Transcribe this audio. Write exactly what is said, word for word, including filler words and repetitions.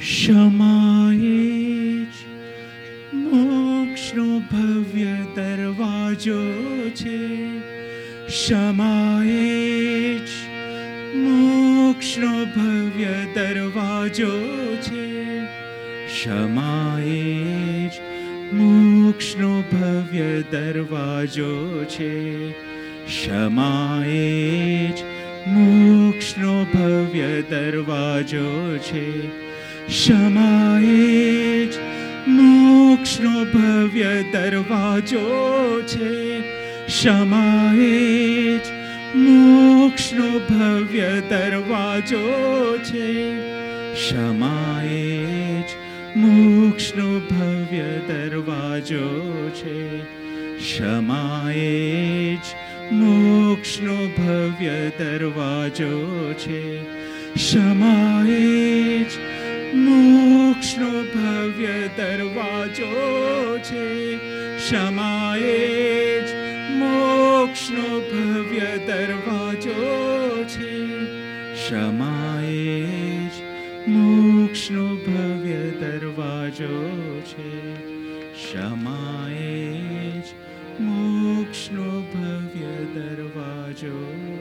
ક્ષમાએ જ મોક્ષનો ભવ્ય દરવાજો છે. ક્ષમાએ જ મોક્ષનો ભવ્ય દરવાજો છે. ક્ષમાએ જ મોક્ષનો ભવ્ય દરવાજો છે. ક્ષમાએ જ મોક્ષનો ભવ્ય દરવાજો છે. ક્ષમાએ જ મોક્ષનો ભવ્ય દરવાજો છે. ક્ષમાએ જ મોક્ષનો ભવ્ય દરવાજો છે. ક્ષમાએ જ મોક્ષનો ભવ્ય દરવાજો છે. ક્ષમાએ જ મોક્ષનો ભવ્ય દરવાજો છે. ક્ષમાએ જ મોક્ષનો ભવ્ય દરવાજો છે. ક્ષમાએ જ મોક્ષનો ભવ્ય દરવાજો છે. ક્ષમાએ જ મોક્ષનો ભવ્ય દરવાજો છે. ક્ષમાએ જ મોક્ષનો ભવ્ય દરવાજો